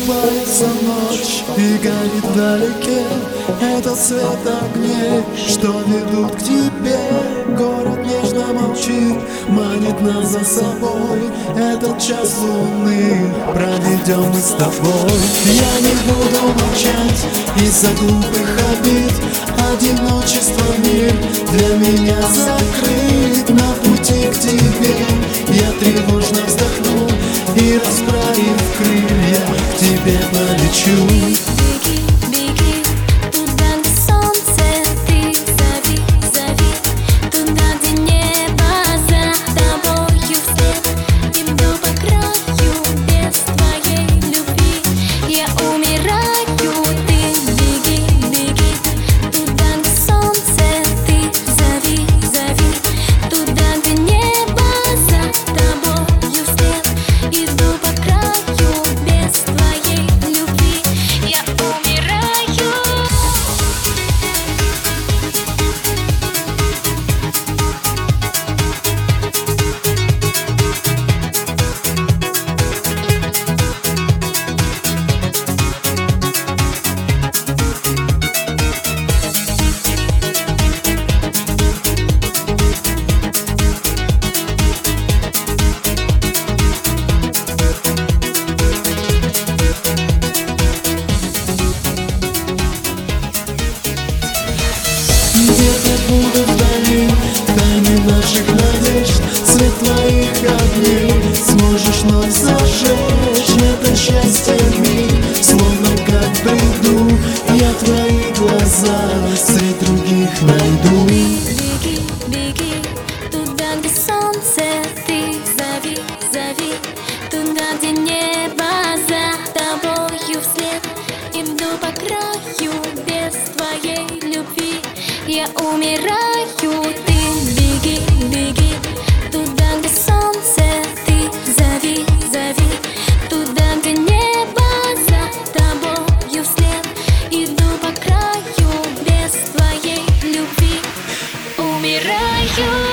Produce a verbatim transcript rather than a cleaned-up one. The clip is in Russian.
Сбивается ночь и горит вдалеке этот свет огней, что ведут к тебе. Город нежно молчит, манит нас за собой. Этот час луны проведем мы с тобой. Я не буду молчать из-за глупых обид. Одиночество мир для меня закрыт. На пути к тебе я тревожно вздохну и, расправив крылья, к тебе полечу. Буду вдали, тайны наших надежд, свет твоих огней сможешь вновь зажечь. Это счастье миг, словно как в бреду, я твои глаза среди других найду. Беги, беги, туда, где солнце, ты зови, зови, туда, где небо за тобою вслед. Иду по краю без твоей любви, я умираю. Ты беги, беги, туда, где солнце, ты зови, зови, туда, где небо за тобою вслед. Иду по краю без твоей любви, умираю.